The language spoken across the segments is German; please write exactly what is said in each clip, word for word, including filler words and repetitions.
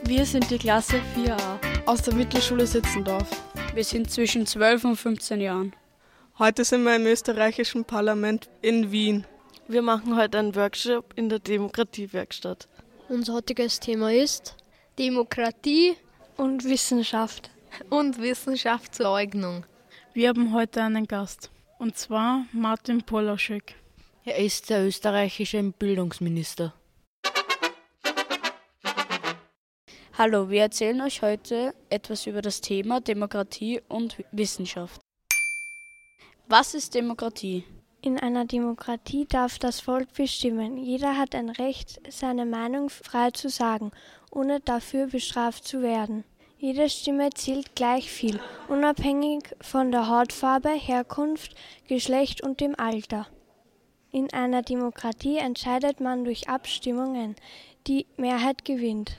Wir sind die Klasse vier a aus der Mittelschule Sitzendorf. Wir sind zwischen zwölf und fünfzehn Jahren. Heute sind wir im österreichischen Parlament in Wien. Wir machen heute einen Workshop in der Demokratiewerkstatt. Unser heutiges Thema ist Demokratie und Wissenschaft und Wissenschaftsleugnung. Wir haben heute einen Gast, und zwar Martin Polaschek. Er ist der österreichische Bildungsminister. Hallo, wir erzählen euch heute etwas über das Thema Demokratie und Wissenschaft. Was ist Demokratie? In einer Demokratie darf das Volk bestimmen. Jeder hat ein Recht, seine Meinung frei zu sagen, ohne dafür bestraft zu werden. Jede Stimme zählt gleich viel, unabhängig von der Hautfarbe, Herkunft, Geschlecht und dem Alter. In einer Demokratie entscheidet man durch Abstimmungen. Die Mehrheit gewinnt.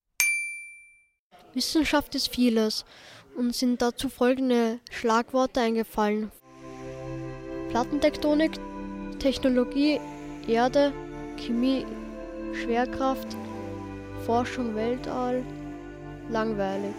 Wissenschaft ist vieles. Uns sind dazu folgende Schlagworte eingefallen. Plattentektonik, Technologie, Erde, Chemie, Schwerkraft, Forschung, Weltall, langweilig.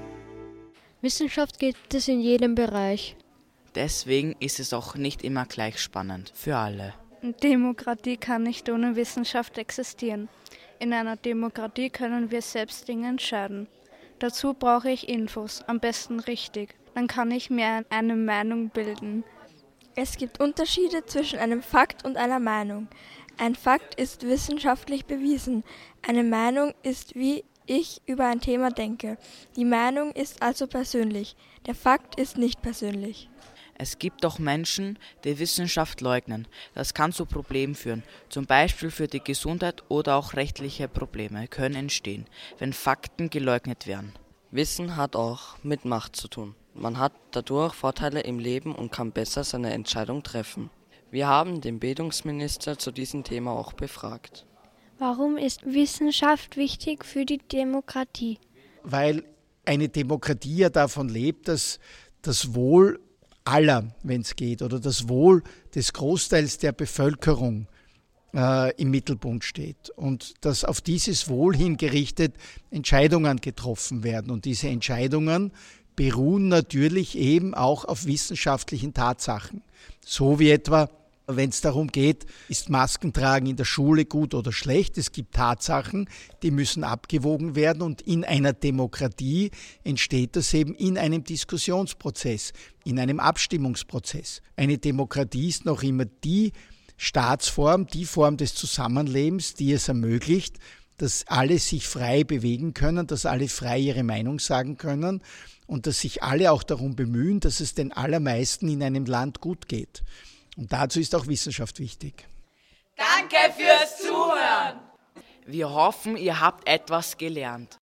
Wissenschaft gibt es in jedem Bereich. Deswegen ist es auch nicht immer gleich spannend für alle. Demokratie kann nicht ohne Wissenschaft existieren. In einer Demokratie können wir selbst Dinge entscheiden. Dazu brauche ich Infos, am besten richtig. Dann kann ich mir eine Meinung bilden. Es gibt Unterschiede zwischen einem Fakt und einer Meinung. Ein Fakt ist wissenschaftlich bewiesen. Eine Meinung ist, wie ich über ein Thema denke. Die Meinung ist also persönlich. Der Fakt ist nicht persönlich. Es gibt auch Menschen, die Wissenschaft leugnen. Das kann zu Problemen führen. Zum Beispiel für die Gesundheit oder auch rechtliche Probleme können entstehen, wenn Fakten geleugnet werden. Wissen hat auch mit Macht zu tun. Man hat dadurch Vorteile im Leben und kann besser seine Entscheidung treffen. Wir haben den Bildungsminister zu diesem Thema auch befragt. Warum ist Wissenschaft wichtig für die Demokratie? Weil eine Demokratie ja davon lebt, dass das Wohl aller, wenn es geht, oder das Wohl des Großteils der Bevölkerung äh, im Mittelpunkt steht und dass auf dieses Wohl hingerichtet Entscheidungen getroffen werden. Und diese Entscheidungen beruhen natürlich eben auch auf wissenschaftlichen Tatsachen. So wie etwa, wenn es darum geht, ist Maskentragen in der Schule gut oder schlecht. Es gibt Tatsachen, die müssen abgewogen werden, und in einer Demokratie entsteht das eben in einem Diskussionsprozess, in einem Abstimmungsprozess. Eine Demokratie ist noch immer die Staatsform, die Form des Zusammenlebens, die es ermöglicht, dass alle sich frei bewegen können, dass alle frei ihre Meinung sagen können und dass sich alle auch darum bemühen, dass es den allermeisten in einem Land gut geht. Und dazu ist auch Wissenschaft wichtig. Danke fürs Zuhören. Wir hoffen, ihr habt etwas gelernt.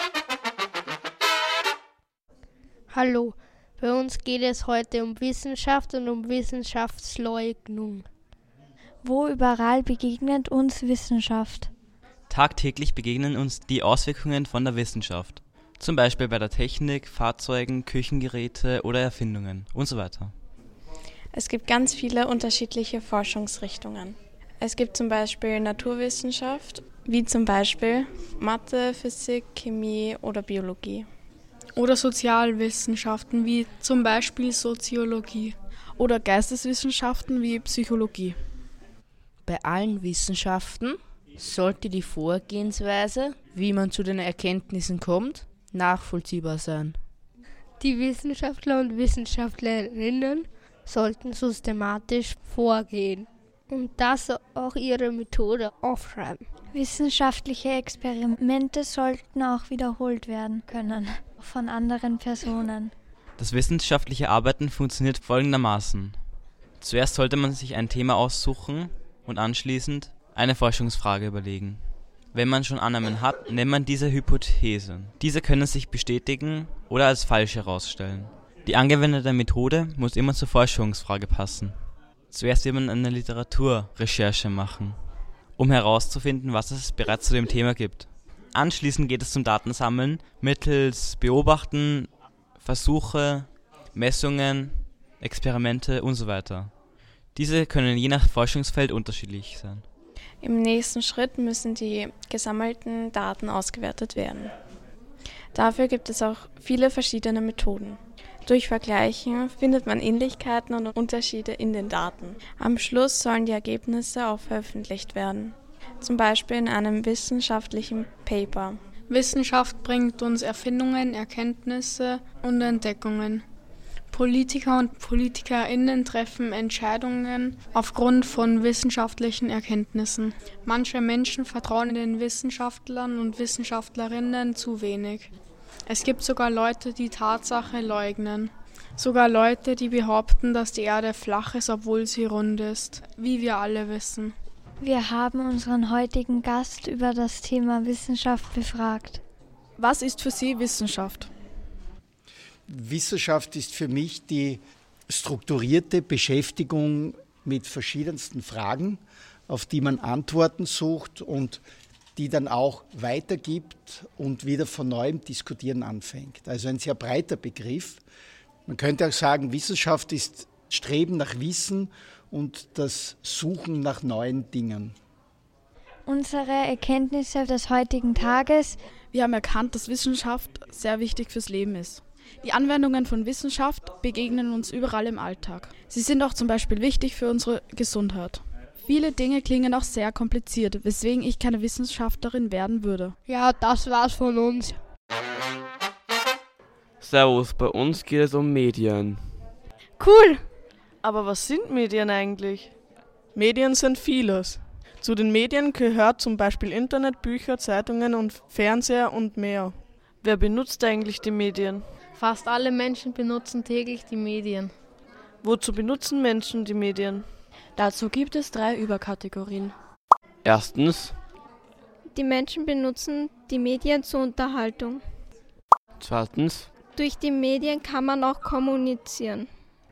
Hallo, bei uns geht es heute um Wissenschaft und um Wissenschaftsleugnung. Wo überall begegnet uns Wissenschaft? Tagtäglich begegnen uns die Auswirkungen von der Wissenschaft. Zum Beispiel bei der Technik, Fahrzeugen, Küchengeräte oder Erfindungen und so weiter. Es gibt ganz viele unterschiedliche Forschungsrichtungen. Es gibt zum Beispiel Naturwissenschaft, wie zum Beispiel Mathe, Physik, Chemie oder Biologie. Oder Sozialwissenschaften, wie zum Beispiel Soziologie. Oder Geisteswissenschaften wie Psychologie. Bei allen Wissenschaften sollte die Vorgehensweise, wie man zu den Erkenntnissen kommt, nachvollziehbar sein. Die Wissenschaftler und Wissenschaftlerinnen sollten systematisch vorgehen und das auch ihre Methode aufschreiben. Wissenschaftliche Experimente sollten auch wiederholt werden können von anderen Personen. Das wissenschaftliche Arbeiten funktioniert folgendermaßen. Zuerst sollte man sich ein Thema aussuchen und anschließend eine Forschungsfrage überlegen. Wenn man schon Annahmen hat, nennt man diese Hypothesen. Diese können sich bestätigen oder als falsch herausstellen. Die angewendete Methode muss immer zur Forschungsfrage passen. Zuerst wird man eine Literaturrecherche machen, um herauszufinden, was es bereits zu dem Thema gibt. Anschließend geht es zum Datensammeln mittels Beobachten, Versuche, Messungen, Experimente und so weiter. Diese können je nach Forschungsfeld unterschiedlich sein. Im nächsten Schritt müssen die gesammelten Daten ausgewertet werden. Dafür gibt es auch viele verschiedene Methoden. Durch Vergleichen findet man Ähnlichkeiten und Unterschiede in den Daten. Am Schluss sollen die Ergebnisse auch veröffentlicht werden, zum Beispiel in einem wissenschaftlichen Paper. Wissenschaft bringt uns Erfindungen, Erkenntnisse und Entdeckungen. Politiker und PolitikerInnen treffen Entscheidungen aufgrund von wissenschaftlichen Erkenntnissen. Manche Menschen vertrauen den Wissenschaftlern und Wissenschaftlerinnen zu wenig. Es gibt sogar Leute, die Tatsache leugnen. Sogar Leute, die behaupten, dass die Erde flach ist, obwohl sie rund ist, wie wir alle wissen. Wir haben unseren heutigen Gast über das Thema Wissenschaft befragt. Was ist für Sie Wissenschaft? Wissenschaft ist für mich die strukturierte Beschäftigung mit verschiedensten Fragen, auf die man Antworten sucht und die dann auch weitergibt und wieder von neuem diskutieren anfängt. Also ein sehr breiter Begriff. Man könnte auch sagen, Wissenschaft ist Streben nach Wissen und das Suchen nach neuen Dingen. Unsere Erkenntnisse des heutigen Tages. Wir haben erkannt, dass Wissenschaft sehr wichtig fürs Leben ist. Die Anwendungen von Wissenschaft begegnen uns überall im Alltag. Sie sind auch zum Beispiel wichtig für unsere Gesundheit. Viele Dinge klingen auch sehr kompliziert, weswegen ich keine Wissenschaftlerin werden würde. Ja, das war's von uns. Servus, bei uns geht es um Medien. Cool! Aber was sind Medien eigentlich? Medien sind vieles. Zu den Medien gehört zum Beispiel Internet, Bücher, Zeitungen und Fernseher und mehr. Wer benutzt eigentlich die Medien? Fast alle Menschen benutzen täglich die Medien. Wozu benutzen Menschen die Medien? Dazu gibt es drei Überkategorien. Erstens. Die Menschen benutzen die Medien zur Unterhaltung. Zweitens. Durch die Medien kann man auch kommunizieren.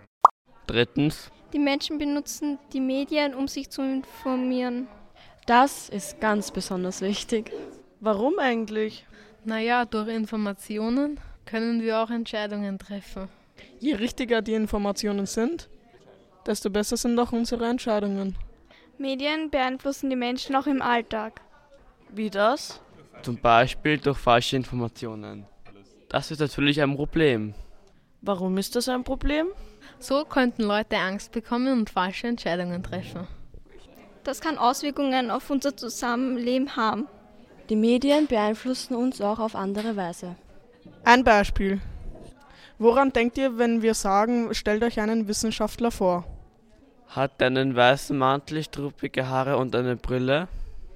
Drittens. Die Menschen benutzen die Medien, um sich zu informieren. Das ist ganz besonders wichtig. Warum eigentlich? Naja, durch Informationen können wir auch Entscheidungen treffen. Je richtiger die Informationen sind, desto besser sind auch unsere Entscheidungen. Medien beeinflussen die Menschen auch im Alltag. Wie das? Zum Beispiel durch falsche Informationen. Das ist natürlich ein Problem. Warum ist das ein Problem? So könnten Leute Angst bekommen und falsche Entscheidungen treffen. Das kann Auswirkungen auf unser Zusammenleben haben. Die Medien beeinflussen uns auch auf andere Weise. Ein Beispiel. Woran denkt ihr, wenn wir sagen, stellt euch einen Wissenschaftler vor? Hat er einen weißen Mantel, struppige Haare und eine Brille?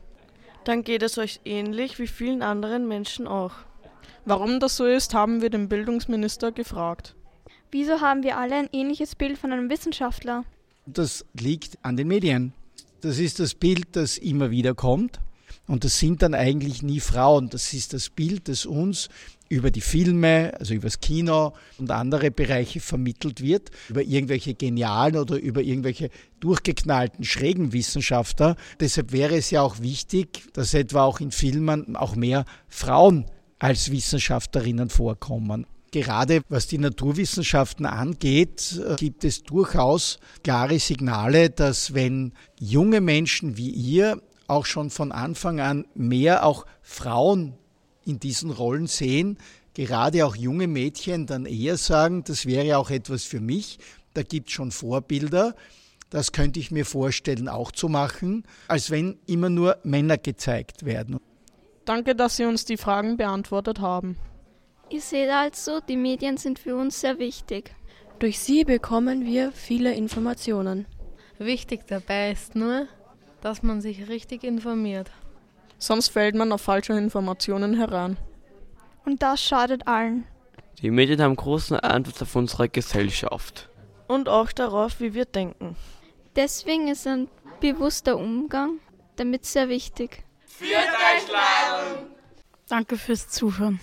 Dann geht es euch ähnlich wie vielen anderen Menschen auch. Warum das so ist, haben wir den Bildungsminister gefragt. Wieso haben wir alle ein ähnliches Bild von einem Wissenschaftler? Das liegt an den Medien. Das ist das Bild, das immer wieder kommt. Und das sind dann eigentlich nie Frauen. Das ist das Bild, das uns über die Filme, also über das Kino und andere Bereiche vermittelt wird, über irgendwelche genialen oder über irgendwelche durchgeknallten, schrägen Wissenschaftler. Deshalb wäre es ja auch wichtig, dass etwa auch in Filmen auch mehr Frauen als Wissenschaftlerinnen vorkommen. Gerade was die Naturwissenschaften angeht, gibt es durchaus klare Signale, dass wenn junge Menschen wie ihr auch schon von Anfang an mehr auch Frauen in diesen Rollen sehen, gerade auch junge Mädchen dann eher sagen, das wäre auch etwas für mich, da gibt es schon Vorbilder, das könnte ich mir vorstellen auch zu machen, als wenn immer nur Männer gezeigt werden. Danke, dass Sie uns die Fragen beantwortet haben. Ihr seht also, die Medien sind für uns sehr wichtig. Durch sie bekommen wir viele Informationen. Wichtig dabei ist nur, dass man sich richtig informiert. Sonst fällt man auf falsche Informationen heran. Und das schadet allen. Die Medien haben großen Einfluss auf unsere Gesellschaft. Und auch darauf, wie wir denken. Deswegen ist ein bewusster Umgang damit sehr wichtig. Führt euch Leid! Danke fürs Zuhören.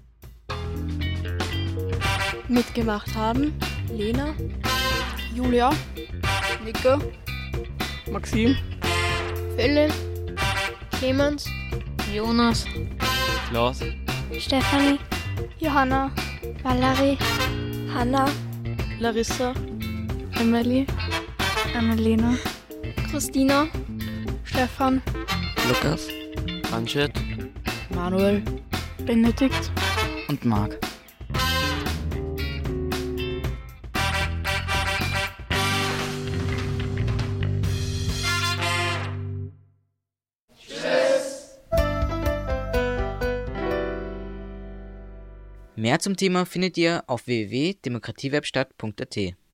Mitgemacht haben Lena, Julia, Nico, Maxim, Philipp, Clemens, Jonas, Klaus, Stefanie, Johanna, Valerie, Hanna, Larissa, Emily, Annalena, Christina, Stefan, Lukas, Anschet, Manuel, Benedikt, und Marc. Mehr zum Thema findet ihr auf w w w punkt demokratiewerkstatt punkt a t.